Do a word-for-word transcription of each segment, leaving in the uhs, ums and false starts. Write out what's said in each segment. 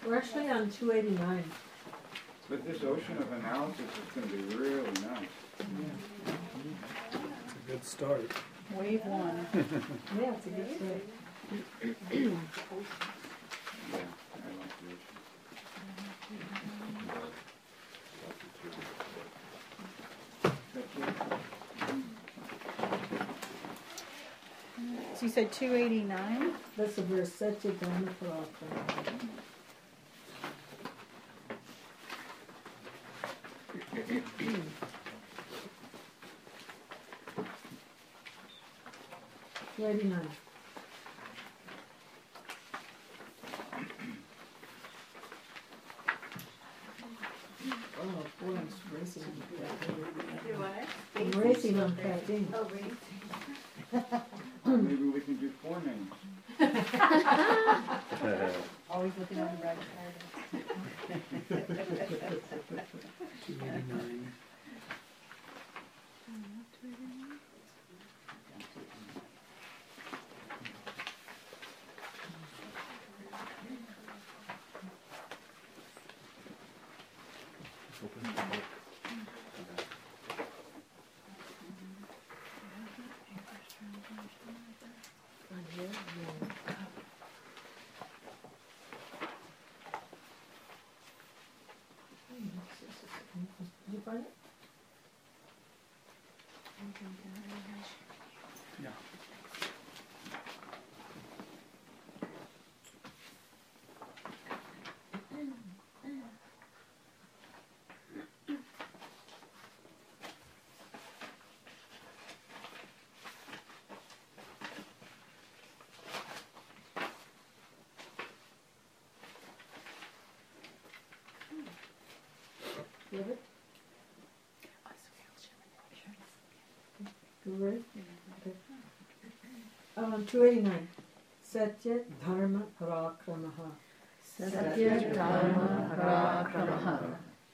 We're actually on two eighty-nine. But this ocean of analysis is going to be really nice. Yeah. It's a good start. Wave one. Yeah, it's a good start. Yeah, I like the ocean. So you said two eighty-nine? That's the verse, Satya Dharma Parakram. two eighty-nine. Oh, boy, I'm racing on Do what? I'm racing on caffeine. Oh, really? Maybe we can do four names. Always looking on the right side. two eighty-nine. On here, yeah. Did you find it? Yeah. You have it? You ready? Okay. Um, two eighty-nine. Satya Dharma Parakramaha. Satya Dharma Parakramaha.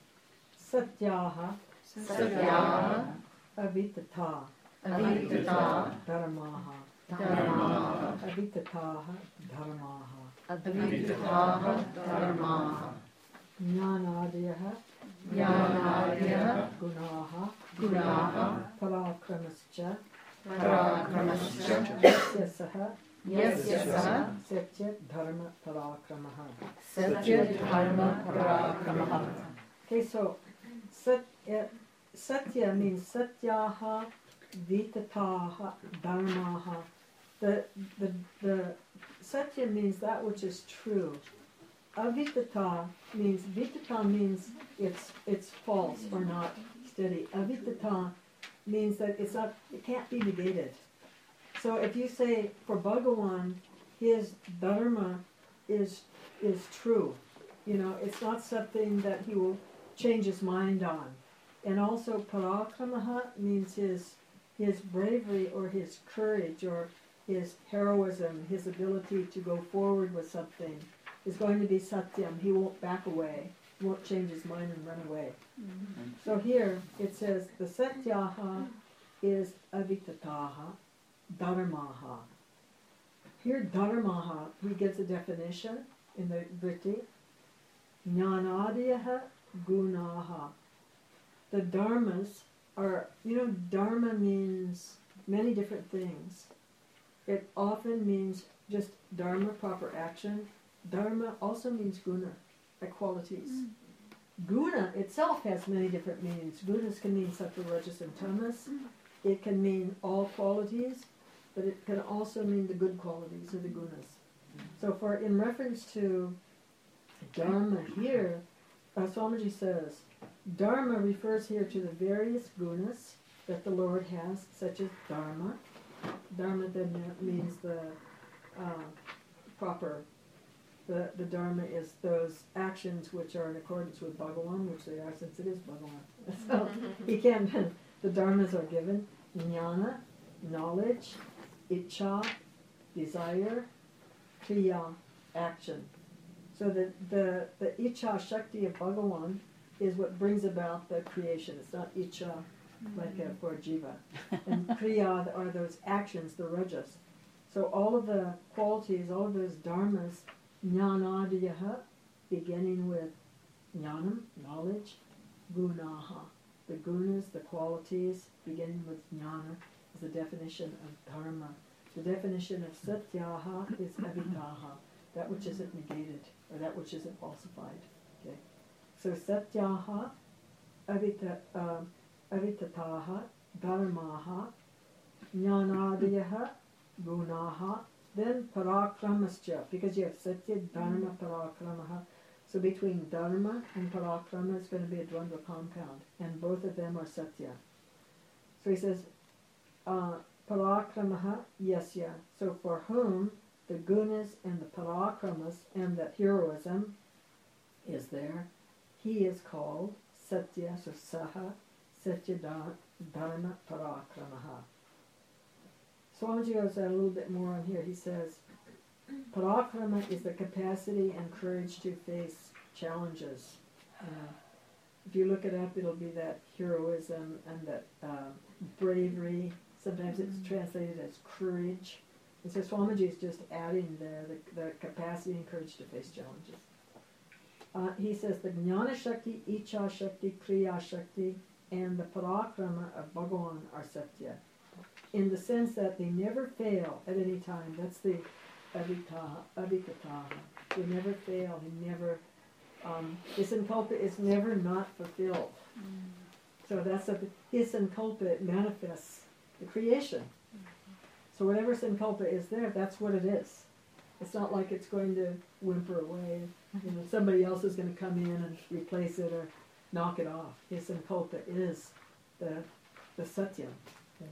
Satyaha Satyaha Avitata Avitata Dharmaha. Dharmaha Avitataha Dharmaha. Avitataha Dharmaha Jnanadiyaha Jnanadya Gunaha Gunaha Parakramascha Parakramascha Yasya Saha Yasya Saha Satya Dharma Parakramaha. Satya Dharma Parakramaha. Okay, so sat, uh, Satya means Satyaha Vitataha Dharmaha. The, the, the Satya means that which is true. Avitata means, Vitata means it's it's false or not steady. Avitata means that it's not, it can't be negated. So if you say for Bhagavan, his dharma is is true. You know, it's not something that he will change his mind on. And also parakramaha means his his bravery or his courage or his heroism, his ability to go forward with something is going to be satyam. He won't back away. He won't change his mind and run away. Mm-hmm. So here it says the satyaha is avitataha dharmaha. Here dharmaha, he gives a definition in the Vritti. Jnanadiyaha gunaha. The dharmas are, you know, dharma means many different things. It often means just dharma, proper action. Dharma also means guna, like qualities. Mm. Guna itself has many different meanings. Gunas can mean sattva, rajas, and tamas. Mm. It can mean all qualities, but it can also mean the good qualities or the gunas. Mm. So for in reference to dharma here, uh, Swamiji says, dharma refers here to the various gunas that the Lord has, such as dharma. Dharma then means the uh, proper, the, the dharma is those actions which are in accordance with Bhagavan, which they are since it is Bhagavan. So he can, the dharmas are given, jnana, knowledge, ichcha, desire, kriya, action. So the, the, the ichcha shakti of Bhagavan is what brings about the creation. It's not ichcha like uh, for jiva. And kriya are those actions, the rajas. So all of the qualities, all of those dharmas, jnanadiyaha, beginning with jnanam, knowledge, gunaha. The gunas, the qualities, beginning with jnana, is the definition of dharma. The definition of satyaha is avitaha, that which isn't negated, or that which isn't falsified. Okay, so satyaha, avita, uh, avitataha, dharmaha, jnanadiyaha, gunaha, then parakramascha, because you have satya, dharma, parakramaha. So between dharma and parakrama is going to be a dvandva compound, and both of them are satya. So he says, uh, parakramaha yasya. So for whom the gunas and the parakramas and that heroism is there, he is called satya, so saha, satya dharma parakramaha. Swamiji goes a little bit more on here. He says, parakrama is the capacity and courage to face challenges. Uh, if you look it up, it'll be that heroism and that uh, bravery. Sometimes it's translated as courage. And so Swamiji is just adding there the, the capacity and courage to face challenges. Uh, he says the Jnana Shakti, Icha Shakti, Kriya Shakti, and the Parakrama of Bhagavan are Satya, in the sense that they never fail at any time. That's the Avitaha, Avitataha. They never fail. He never, um, his sankalpa is never not fulfilled. Mm. So that's a, his sankalpa manifests the creation. Mm. So whatever sankalpa is there, that's what it is. It's not like it's going to whimper away. You know, somebody else is going to come in and replace it or knock it off. His sankalpa is the the satyam. Okay.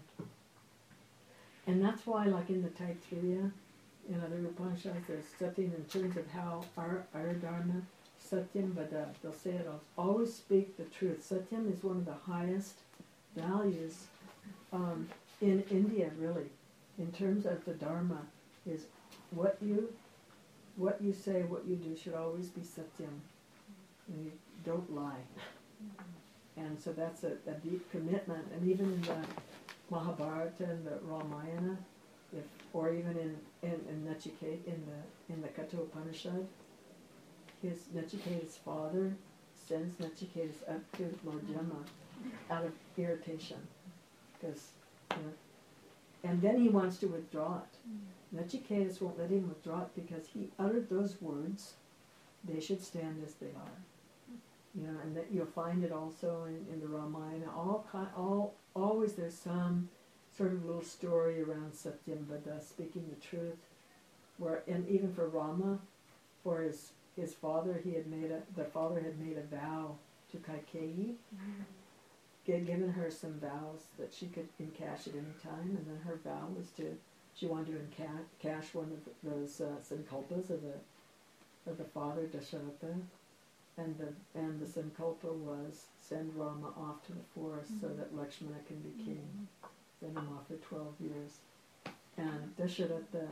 And that's why, like in the Taittiriya, in other Upanishads, there's satyam in terms of how our, our dharma, satyam vada, they'll say it all, always speak the truth. Satyam is one of the highest values um, in India, really, in terms of the dharma, is what you what you say, what you do should always be satyam. And you don't lie. And so that's a, a deep commitment. And even in the Mahabharata and the Ramayana, if, or even in, in, in Nachiketa, in the in the Kathopanishad, his Nachiketa's father sends Nachiketas up to Lord Yama out of irritation, because you know, and then he wants to withdraw it. Nachiketas won't let him withdraw it because he uttered those words. They should stand as they are. You know, and that you'll find it also in, in the Ramayana. All, all, always there's some sort of little story around Satyam Vada, speaking the truth. Where, and even for Rama, for his his father, he had made a the father had made a vow to Kaikeyi, mm-hmm. given her some vows that she could encash at any time, and then her vow was to she wanted to encash one of those uh, sankalpas of the of the father Dasharatha. And the and the sankalpa was send Rama off to the forest mm-hmm. so that Lakshmana can be king. Mm-hmm. Send him off for twelve years. And Dasharatha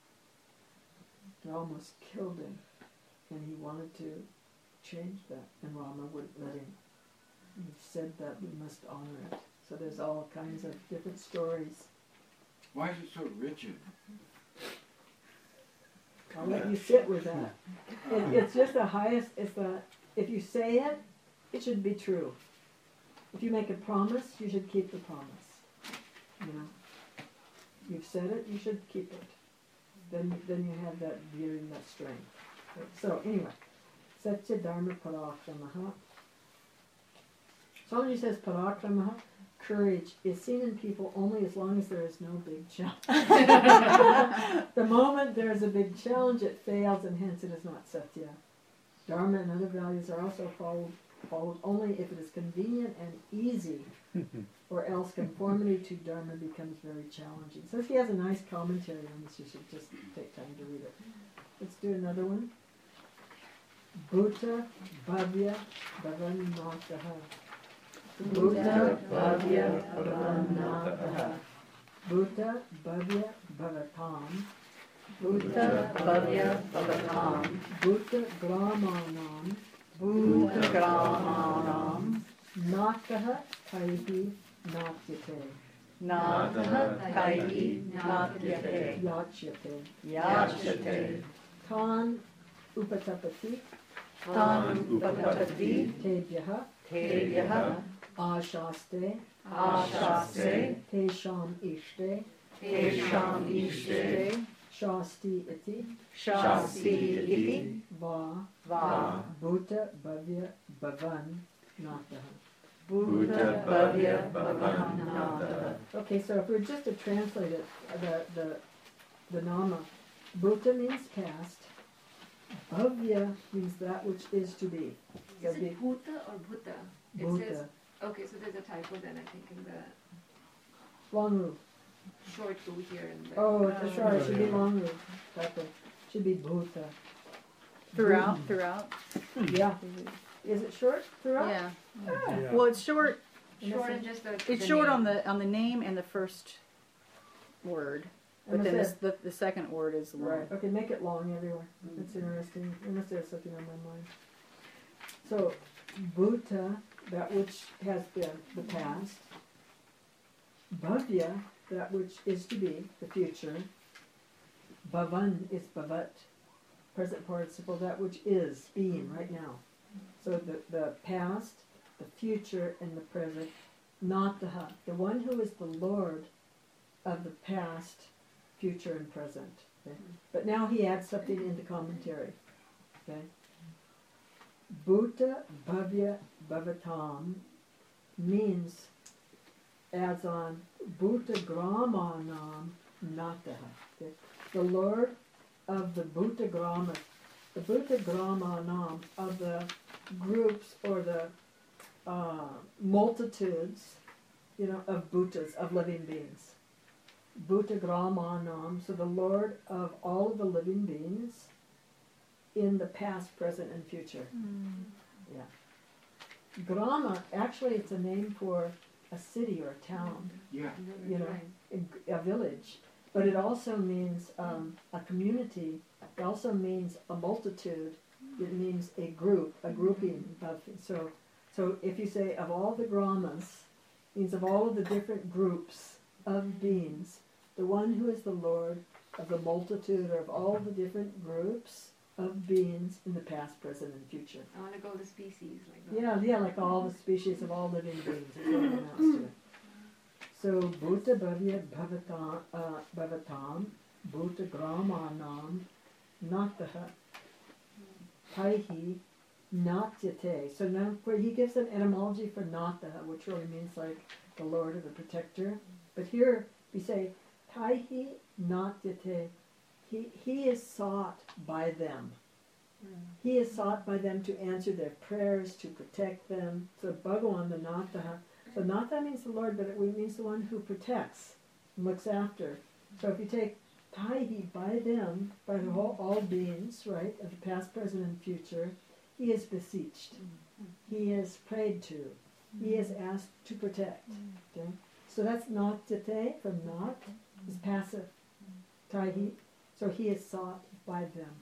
almost killed him. And he wanted to change that. And Rama wouldn't let him. He said that we must honor it. So there's all kinds of different stories. Why is it so rigid? I'll let you sit with that. It, it's just the highest, it's the, if you say it, it should be true. If you make a promise, you should keep the promise. You know, you've said it, you should keep it. Then, then you have that view and that strength. So anyway, Satya Dharma Parakramaha. Swamiji says Parakramaha, courage, is seen in people only as long as there is no big challenge. The moment there is a big challenge, it fails, and hence it is not Satya. Dharma and other values are also followed, followed only if it is convenient and easy, or else conformity to Dharma becomes very challenging. So he has a nice commentary on this. You should just take time to read it. Let's do another one. Bhuta Bhavya Bhavanataha. Bhuta Bhavya Bhavanataha. Bhuta Bhavya Bhavatam. Bhuta Bhavya Bhavatam. Bhuta Gramanam. Bhuta Gramanam. Nataha Kaihi Natyate. Nataha Kaihi Natyate. Yachyate. Yachyate. Tan Upatapati Tan upapati tebhyaha tebhyaha ashaste ashaste tesham ishte tesham ishte shasti iti shasti iti va va bhuta bhavya bhavan nataha. Buddha Bhavya Bhavanatha. Okay, so if we were just to translate it, the the the nama, bhuta means past, bhavya means that which is to be. So Is be it Bhuta or Bhuta? It bhuta, says, okay, so there's a typo then I think in the long move. short two here in the. Oh, that's right, it should be yeah. long move. Typo. Should be bhuta. Throughout, throughout. Yeah. Is it short throughout? Yeah. Ah. Yeah. Well, it's short. Short and just the. It's the short name. on the on the name and the first word, but Unless then there's- the, the the second word is long. Right, okay, make it long everywhere. That's interesting, unless there's something on my mind. So, bhuta, that which has been the past. Bhavya, that which is to be, the future. Bhavan is bhavat, present participle, that which is, being, right now. So the, the past, the future, and the present. Nataha, the one who is the Lord of the past, future, and present. Okay? But now he adds something in the commentary. Okay? Bhuta Bhavya Bhavatam means, adds on, Bhuta Gramanam Nataha. Okay? The Lord of the Bhuta Grama, the Bhuta Gramanam, of the groups or the uh, multitudes, you know, of Bhutas, of living beings. Bhuta Gramanam, so the Lord of all of the living beings in the past, present, and future. Yeah. Grama, actually it's a name for a city or a town, Yeah. you know, a, a village. But it also means um, a community. It also means a multitude. It means a group, a grouping of. So, so if you say of all the gramas, means of all of the different groups of beings, the one who is the Lord of the multitude or of all the different groups of beings in the past, present, and future. I want to go the species like that. Yeah, yeah, like all the species of all living beings. Is what it amounts to. So, Bhuta Bhavya Bhavatam, uh, Bhavatam, Bhuta Gramanam, Nataha, Taihi, Natyate. So now where he gives an etymology for Nataha, which really means like the Lord or the protector. But here we say, Taihi Natyate. He, he is sought by them. He is sought by them to answer their prayers, to protect them. So Bhagavan, the Nataha. So Nata means the Lord, but it means the one who protects and looks after. So if you take Taihi, by them, by the whole, all beings, right, of the past, present, and future, he is beseeched. He is prayed to. He is asked to protect. Okay? So that's Natyate, from not, is passive. Taihi, so he is sought by them.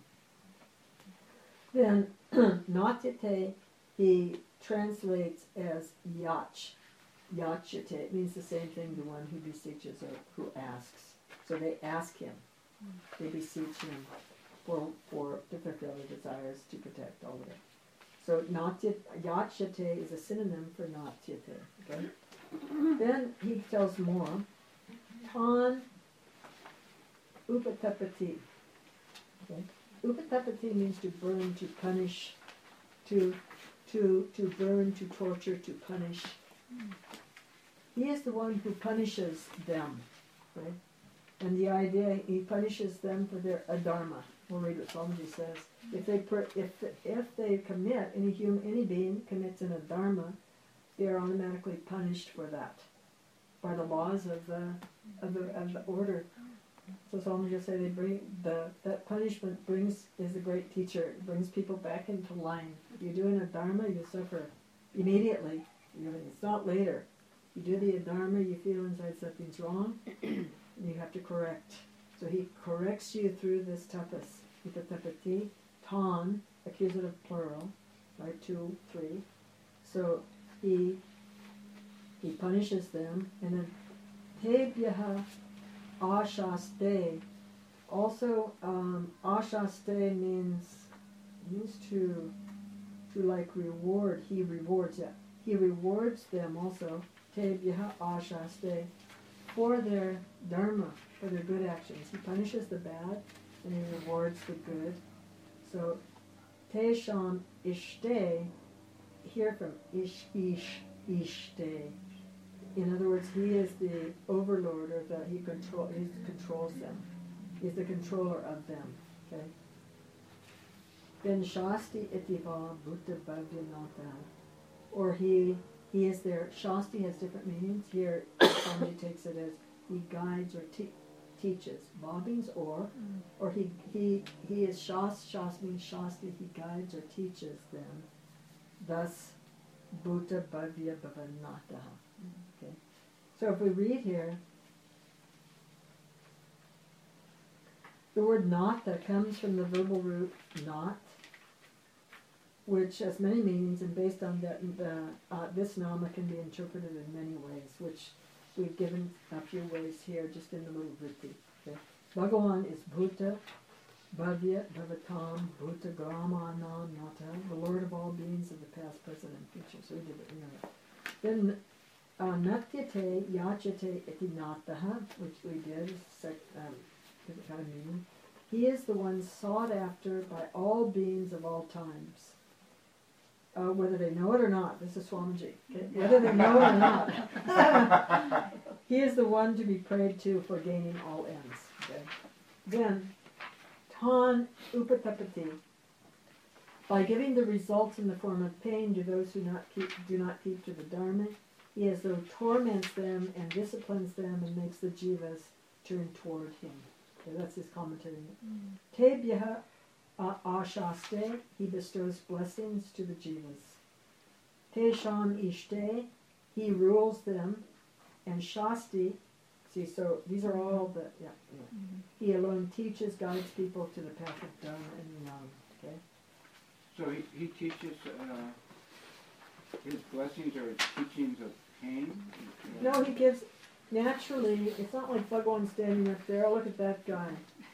Then Natyate, he translates as Yach. Yachyate, it means the same thing, the one who beseeches or who asks. So they ask him. They beseech him for, for to fulfill their desires, to protect all of it. So Natyate, Yachyate is a synonym for Natyate. Okay? Then he tells more. Tan Upatapati. Okay? Upatapati means to burn, to punish, to to to burn, to torture, to punish. He is the one who punishes them, right? And the idea, he punishes them for their adharma. We'll read what Swamiji says. If they per, if if they commit, any human, any being commits an adharma, they are automatically punished for that by the laws of the of the of the order. So Swamiji say they bring the that punishment brings is a great teacher. It brings people back into line. You do an adharma, you suffer immediately. You know, it's not later. You do the adharma, you feel inside something's wrong, and you have to correct. So he corrects you through this tapas. Upatapati, tan, accusative plural, right? Two, three. So he he punishes them, and then tebhyaha ashaste. Also, um, ashaste means means to to like reward. He rewards it. He rewards them also, te bhya ashaste, for their dharma, for their good actions. He punishes the bad and he rewards the good. So, te sham ishte, here from ish, ish, ishte. In other words, he is the overlord, or that he control, he controls them. He's the controller of them. Okay. Then Shasti itiva bhuta bhavyanata, or he he is there. Shasti has different meanings. Here, Swamiji takes it as he guides or te- teaches. Ba means or, or he he he is Shas. Shas means Shasti. He guides or teaches them. Thus, bhuta bhavya bhavanata. Okay. So if we read here, the word nata comes from the verbal root not, which has many meanings, and based on that, the, uh, this nama can be interpreted in many ways, which we've given a few ways here just in the little vritti. Okay. Bhagavan is bhuta, bhavya, bhavatam, bhuta, gramanam, nata, the Lord of all beings of the past, present, and future. So we did it, we know that. Then uh, natyate, yachate, iti nataha, which we did, sec, um, different kind of meaning. He is the one sought after by all beings of all times. Uh, whether they know it or not, this is Swamiji. Okay? Whether they know it or not, he is the one to be prayed to for gaining all ends. Okay? Then, tan upatapati, by giving the results in the form of pain to those who not keep, do not keep to the Dharma, he as though torments them and disciplines them and makes the jivas turn toward him. Okay, that's his commentary. Te bhya ashaste, he bestows blessings to the jivas. Te sham ishte, he rules them. And shasti, see, so these are all the, yeah, yeah. He alone teaches, guides people to the path of Dharma and Jnana. Okay? So he, he teaches, uh, his blessings are teachings of pain? No, he gives, naturally, it's not like Bhagavan standing up there, oh, look at that guy.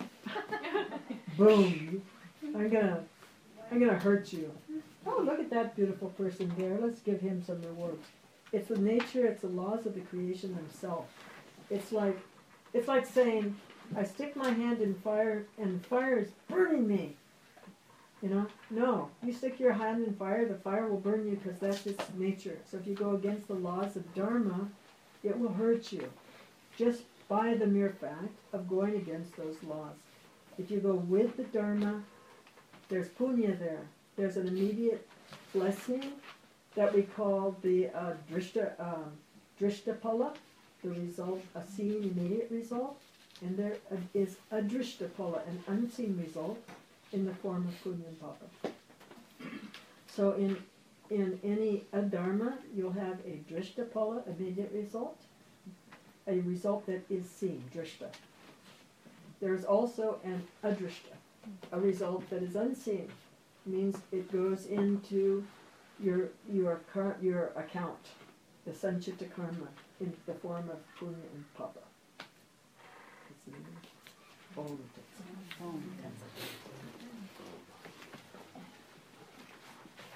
Boom. I'm gonna, I'm gonna hurt you. Oh, look at that beautiful person there. Let's give him some rewards. It's the nature, it's the laws of the creation themselves. It's like, it's like saying, I stick my hand in fire and fire is burning me. You know, no, you stick your hand in fire, the fire will burn you because that's its nature. So if you go against the laws of Dharma, it will hurt you just by the mere fact of going against those laws. If you go with the Dharma, there's punya there. There's an immediate blessing that we call the uh, drishta, um, drishtapala, the result, a seen immediate result. And there is a drishtapala, an unseen result, in the form of punya and papa. So in in any adharma, you'll have a drishtapala, immediate result, a result that is seen, drishta. There's also an adrishta, a result that is unseen, means it goes into your your car, your account, the sanchita karma, in the form of punya and papa. It's the bold.